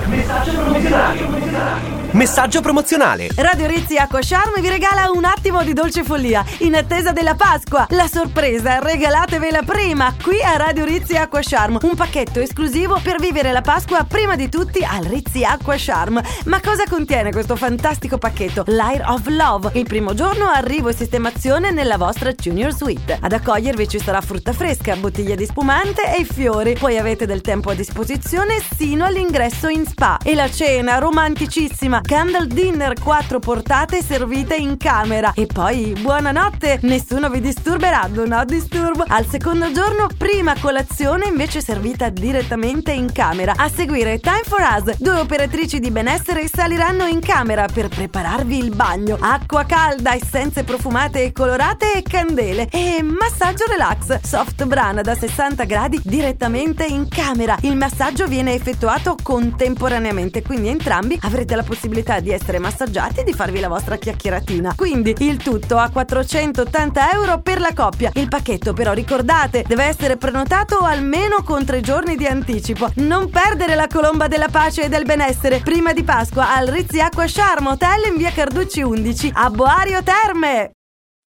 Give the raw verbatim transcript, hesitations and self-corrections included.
Messaggio promozionale. Messaggio promozionale. Radio Rizzi Acqua Charm vi regala un attimo di dolce follia in attesa della Pasqua. La sorpresa regalatevela prima qui a Radio Rizzi Acqua Charm, un pacchetto esclusivo per vivere la Pasqua prima di tutti al Rizzi Acqua Charm. Ma cosa contiene questo fantastico pacchetto? Layer of Love. Il primo giorno arrivo e sistemazione nella vostra Junior Suite. Ad accogliervi ci sarà frutta fresca, bottiglia di spumante e fiori. Poi avete del tempo a disposizione sino all'ingresso in spa. E la cena romanticissima, candle dinner, quattro portate servite in camera. E poi buonanotte, nessuno vi disturberà, do not disturb. Al secondo giorno prima colazione invece servita direttamente in camera. A seguire Time for Us, due operatrici di benessere saliranno in camera per prepararvi il bagno. Acqua calda, essenze profumate e colorate e candele. E massaggio relax, soft brana da sessanta gradi direttamente in camera. Il massaggio viene effettuato contemporaneamente, quindi entrambi avrete la possibilità di essere massaggiati e di farvi la vostra chiacchieratina. Quindi il tutto a quattrocentottanta euro per la coppia. Il pacchetto però, ricordate, deve essere prenotato almeno con tre giorni di anticipo. Non perdere la colomba della pace e del benessere prima di Pasqua al Rizzi Acqua Charm Hotel in via Carducci undici a Boario Terme.